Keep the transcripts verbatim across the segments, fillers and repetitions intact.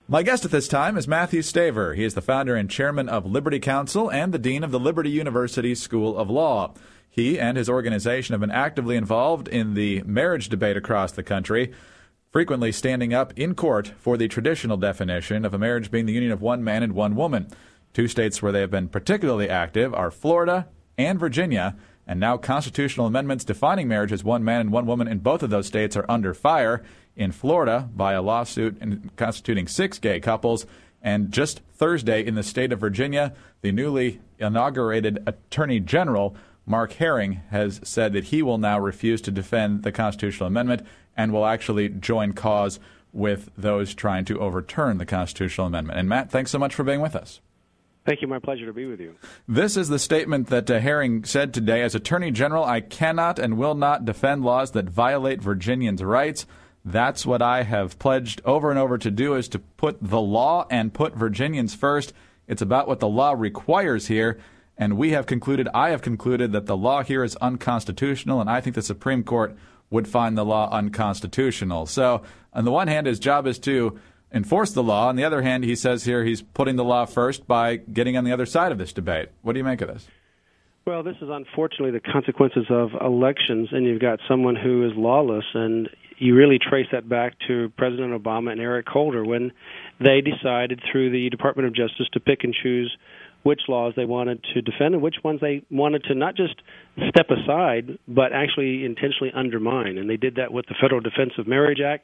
My guest at this time is Matthew Staver. He is the founder and chairman of Liberty Counsel and the dean of the Liberty University School of Law. He and his organization have been actively involved in the marriage debate across the country, frequently standing up in court for the traditional definition of a marriage being the union of one man and one woman. Two states where they have been particularly active are Florida and Virginia, and now constitutional amendments defining marriage as one man and one woman in both of those states are under fire. In Florida, by a lawsuit constituting six gay couples, and just Thursday in the state of Virginia, the newly inaugurated Attorney General, Mark Herring, has said that he will now refuse to defend the constitutional amendment and will actually join cause with those trying to overturn the constitutional amendment. And Matt, thanks so much for being with us. Thank you. My pleasure to be with you. This is the statement that uh, Herring said today. As Attorney General, I cannot and will not defend laws that violate Virginians' rights. That's what I have pledged over and over to do, is to put the law and put Virginians first. It's about what the law requires here, and we have concluded, I have concluded, that the law here is unconstitutional, and I think the Supreme Court would find the law unconstitutional. So, on the one hand, his job is to enforce the law. On the other hand, he says here he's putting the law first by getting on the other side of this debate. What do you make of this? Well, this is unfortunately the consequences of elections, and you've got someone who is lawless, and you really trace that back to President Obama and Eric Holder when they decided through the Department of Justice to pick and choose which laws they wanted to defend and which ones they wanted to not just step aside, but actually intentionally undermine. And they did that with the Federal Defense of Marriage Act.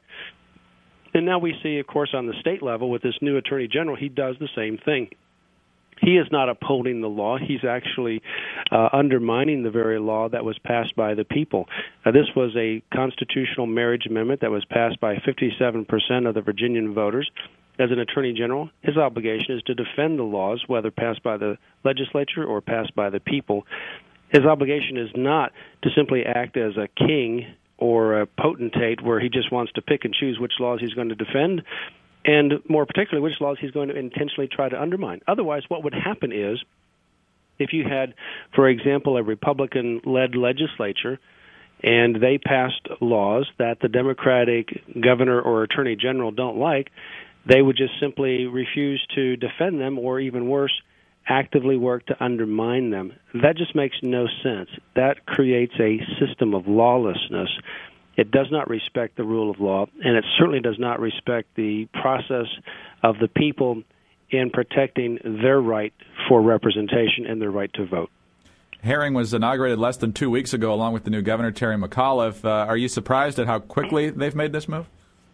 And now we see, of course, on the state level with this new Attorney General, he does the same thing. He is not upholding the law. He's actually uh, undermining the very law that was passed by the people. Uh, this was a constitutional marriage amendment that was passed by fifty-seven percent of the Virginian voters. As an Attorney General, his obligation is to defend the laws, whether passed by the legislature or passed by the people. His obligation is not to simply act as a king or a potentate where he just wants to pick and choose which laws he's going to defend, and more particularly which laws he's going to intentionally try to undermine. Otherwise, what would happen is, if you had, for example, a Republican-led legislature, and they passed laws that the Democratic governor or attorney general don't like, they would just simply refuse to defend them, or even worse, actively work to undermine them. That just makes no sense. That creates a system of lawlessness. It does not respect the rule of law, and it certainly does not respect the process of the people in protecting their right for representation and their right to vote. Herring was inaugurated less than two weeks ago along with the new governor, Terry McAuliffe. Uh, are you surprised at how quickly they've made this move?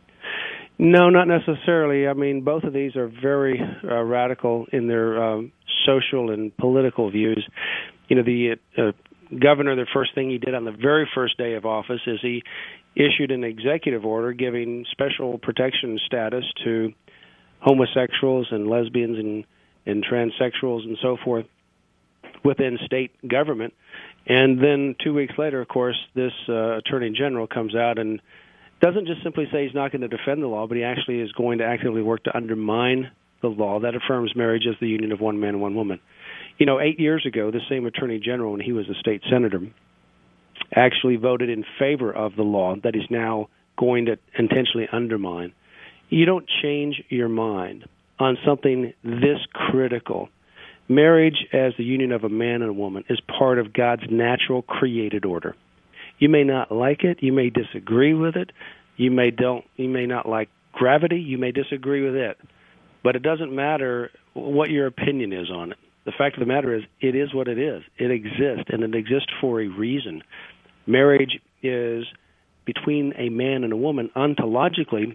No, not necessarily. I mean, both of these are very uh, radical in their um, social and political views. You know, the uh, governor, the first thing he did on the very first day of office is he issued an executive order giving special protection status to homosexuals and lesbians and, and transsexuals and so forth within state government. And then two weeks later, of course, this uh, attorney general comes out and doesn't just simply say he's not going to defend the law, but he actually is going to actively work to undermine the law that affirms marriage as the union of one man and one woman. You know, eight years ago, the same attorney general, when he was a state senator, actually voted in favor of the law that he's now going to intentionally undermine. You don't change your mind on something this critical. Marriage as the union of a man and a woman is part of God's natural created order. You may not like it. You may disagree with it. You may don't. You may not like gravity. You may disagree with it. But it doesn't matter what your opinion is on it. The fact of the matter is, it is what it is. It exists, and it exists for a reason. Marriage is between a man and a woman. Ontologically,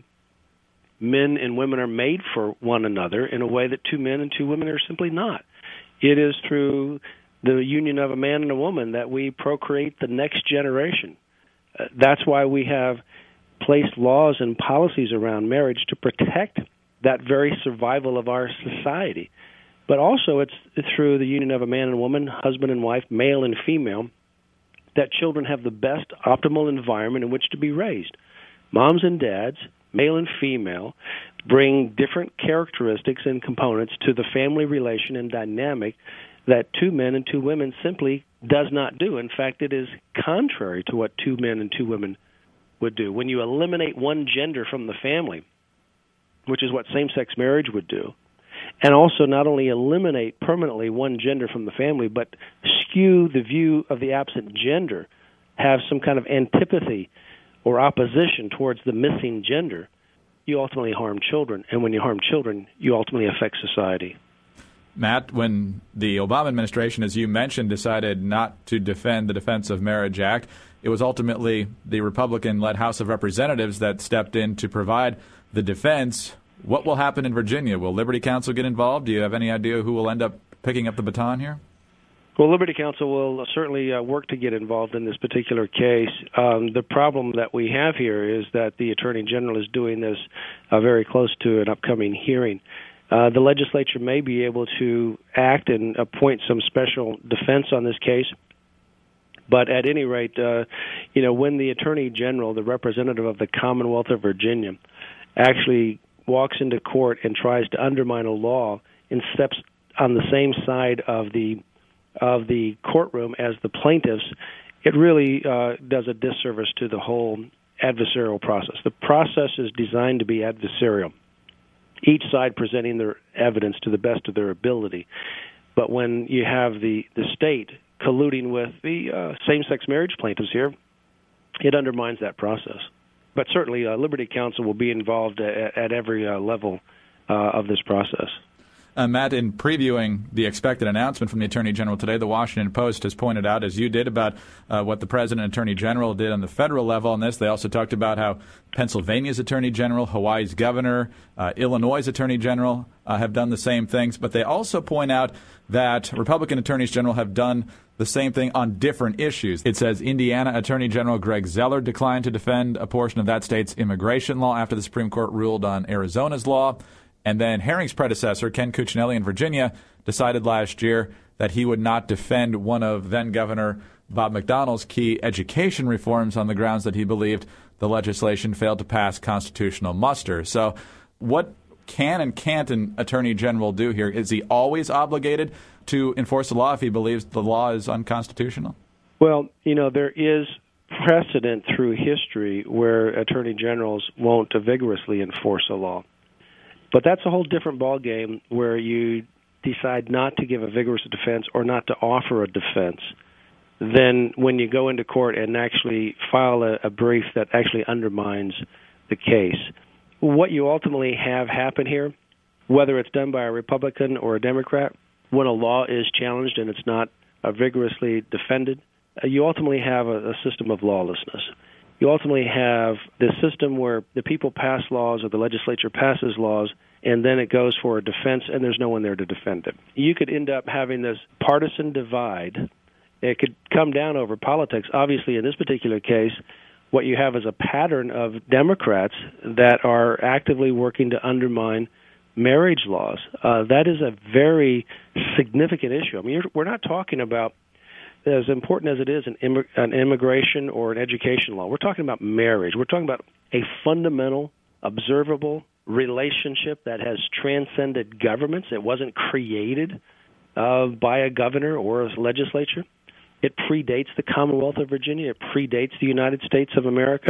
men and women are made for one another in a way that two men and two women are simply not. It is through the union of a man and a woman that we procreate the next generation. Uh, that's why we have placed laws and policies around marriage to protect that very survival of our society. But also it's through the union of a man and a woman, husband and wife, male and female, that children have the best optimal environment in which to be raised. Moms and dads, male and female, bring different characteristics and components to the family relation and dynamic that two men and two women simply does not do. In fact, it is contrary to what two men and two women would do. When you eliminate one gender from the family, which is what same-sex marriage would do, and also not only eliminate permanently one gender from the family, but skew the view of the absent gender, have some kind of antipathy or opposition towards the missing gender, you ultimately harm children. And when you harm children, you ultimately affect society. Matt, when the Obama administration, as you mentioned, decided not to defend the Defense of Marriage Act, it was ultimately the Republican-led House of Representatives that stepped in to provide the defense. What will happen in Virginia? Will Liberty Counsel get involved? Do you have any idea who will end up picking up the baton here? Well, Liberty Counsel will certainly uh, work to get involved in this particular case. Um, the problem that we have here is that the Attorney General is doing this uh, very close to an upcoming hearing. Uh, the legislature may be able to act and appoint some special defense on this case. But at any rate, uh, you know, when the Attorney General, the representative of the Commonwealth of Virginia, actually walks into court and tries to undermine a law and steps on the same side of the of the courtroom as the plaintiffs, it really uh, does a disservice to the whole adversarial process. The process is designed to be adversarial, each side presenting their evidence to the best of their ability. But when you have the, the state colluding with the uh, same-sex marriage plaintiffs here, it undermines that process. But certainly uh, Liberty Counsel will be involved at, at every uh, level uh, of this process. Uh, Matt, in previewing the expected announcement from the Attorney General today, the Washington Post has pointed out, as you did, about uh, what the President and Attorney General did on the federal level on this. They also talked about how Pennsylvania's Attorney General, Hawaii's Governor, uh, Illinois' Attorney General uh, have done the same things. But they also point out that Republican Attorneys General have done the same thing on different issues. It says Indiana Attorney General Greg Zeller declined to defend a portion of that state's immigration law after the Supreme Court ruled on Arizona's law. And then Herring's predecessor, Ken Cuccinelli in Virginia, decided last year that he would not defend one of then-Governor Bob McDonnell's key education reforms on the grounds that he believed the legislation failed to pass constitutional muster. So what can and can't an Attorney General do here? Is he always obligated to enforce the law if he believes the law is unconstitutional? Well, you know, there is precedent through history where Attorney Generals won't vigorously enforce a law. But that's a whole different ballgame where you decide not to give a vigorous defense or not to offer a defense than when you go into court and actually file a, a brief that actually undermines the case. What you ultimately have happen here, whether it's done by a Republican or a Democrat, when a law is challenged and it's not uh, vigorously defended, uh, you ultimately have a, a system of lawlessness. You ultimately have this system where the people pass laws or the legislature passes laws, and then it goes for a defense, and there's no one there to defend it. You could end up having this partisan divide. It could come down over politics. Obviously, in this particular case, what you have is a pattern of Democrats that are actively working to undermine marriage laws. Uh, that is a very significant issue. I mean, you're, we're not talking about, as important as it is, an, immig- an immigration or an education law. We're talking about marriage. We're talking about a fundamental, observable relationship that has transcended governments. It wasn't created uh, by a governor or a legislature. It predates the Commonwealth of Virginia. It predates the United States of America.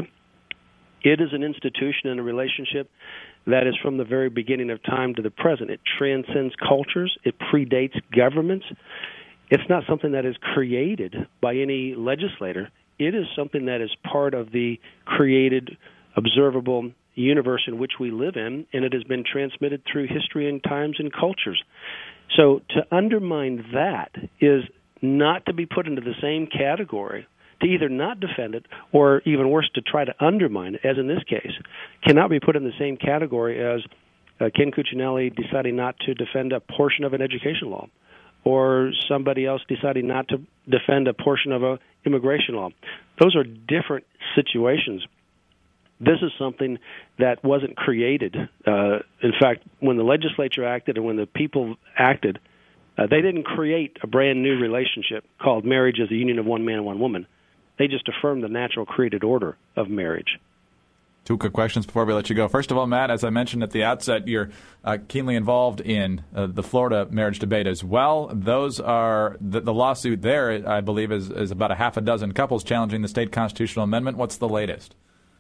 It is an institution and a relationship that is from the very beginning of time to the present. It transcends cultures. It predates governments. It's not something that is created by any legislator. It is something that is part of the created, observable universe in which we live in, and it has been transmitted through history and times and cultures. So to undermine that is not to be put into the same category, to either not defend it or, even worse, to try to undermine it, as in this case, cannot be put in the same category as uh, Ken Cuccinelli deciding not to defend a portion of an education law, or somebody else deciding not to defend a portion of an immigration law. Those are different situations. This is something that wasn't created. Uh, in fact, when the legislature acted and when the people acted, uh, they didn't create a brand new relationship called marriage as a union of one man and one woman. They just affirmed the natural created order of marriage. Two quick questions before we let you go. First of all, Matt, as I mentioned at the outset, you're uh, keenly involved in uh, the Florida marriage debate as well. Those are the, the lawsuit there, I believe, is, is about a half a dozen couples challenging the state constitutional amendment. What's the latest?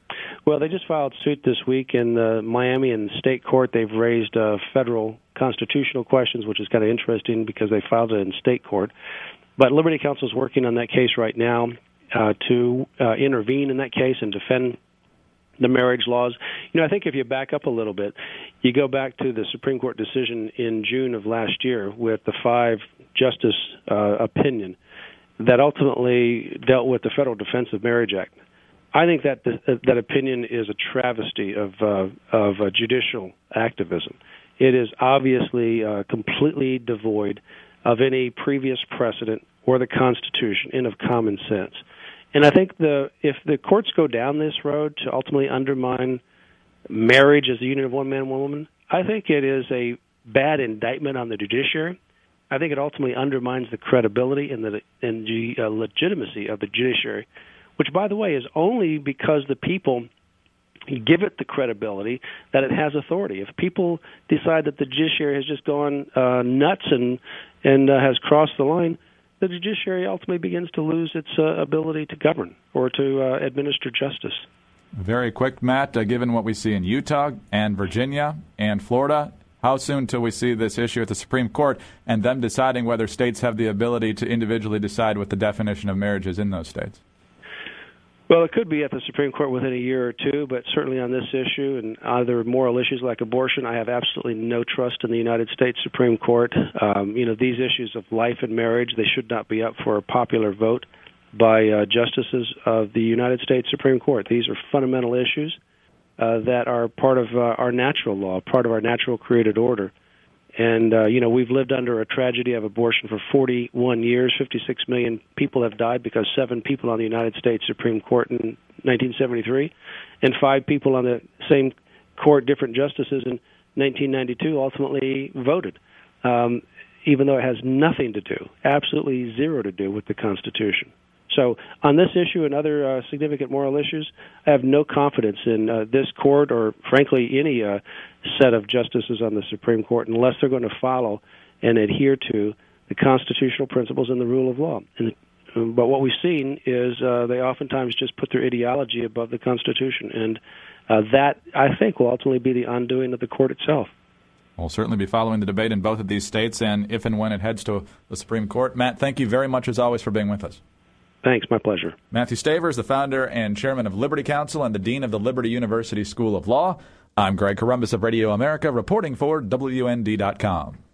Well, they just filed suit this week in the Miami and state court. They've raised uh, federal constitutional questions, which is kind of interesting because they filed it in state court. But Liberty Counsel is working on that case right now uh, to uh, intervene in that case and defend the marriage laws. You know, I think if you back up a little bit, you go back to the Supreme Court decision in June of last year with the five-justice uh, opinion that ultimately dealt with the Federal Defense of Marriage Act. I think that the, that opinion is a travesty of uh, of uh, judicial activism. It is obviously uh, completely devoid of any previous precedent or the Constitution and of common sense. And I think the if the courts go down this road to ultimately undermine marriage as a union of one man and one woman, I think it is a bad indictment on the judiciary. I think it ultimately undermines the credibility and the and the uh, legitimacy of the judiciary, which, by the way, is only because the people give it the credibility that it has authority. If people decide that the judiciary has just gone uh, nuts and and uh, has crossed the line, the judiciary ultimately begins to lose its uh, ability to govern or to uh, administer justice. Very quick, Matt, uh, given what we see in Utah and Virginia and Florida, how soon till we see this issue at the Supreme Court and them deciding whether states have the ability to individually decide what the definition of marriage is in those states? Well, it could be at the Supreme Court within a year or two, but certainly on this issue and other moral issues like abortion, I have absolutely no trust in the United States Supreme Court. Um, you know, these issues of life and marriage, they should not be up for a popular vote by uh, justices of the United States Supreme Court. These are fundamental issues uh, that are part of uh, our natural law, part of our natural created order. And, uh, you know, we've lived under a tragedy of abortion for forty-one years. fifty-six million people have died because seven people on the United States Supreme Court in nineteen seventy-three and five people on the same court, different justices in nineteen ninety-two, ultimately voted, um, even though it has nothing to do, absolutely zero to do with the Constitution. So on this issue and other uh, significant moral issues, I have no confidence in uh, this court or, frankly, any uh, set of justices on the Supreme Court unless they're going to follow and adhere to the constitutional principles and the rule of law. And, um, but what we've seen is uh, they oftentimes just put their ideology above the Constitution, and uh, that, I think, will ultimately be the undoing of the court itself. We'll certainly be following the debate in both of these states and if and when it heads to the Supreme Court. Matt, thank you very much, as always, for being with us. Thanks, my pleasure. Matthew Staver is the founder and chairman of Liberty Counsel and the dean of the Liberty University School of Law. I'm Greg Corombos of Radio America, reporting for W N D dot com.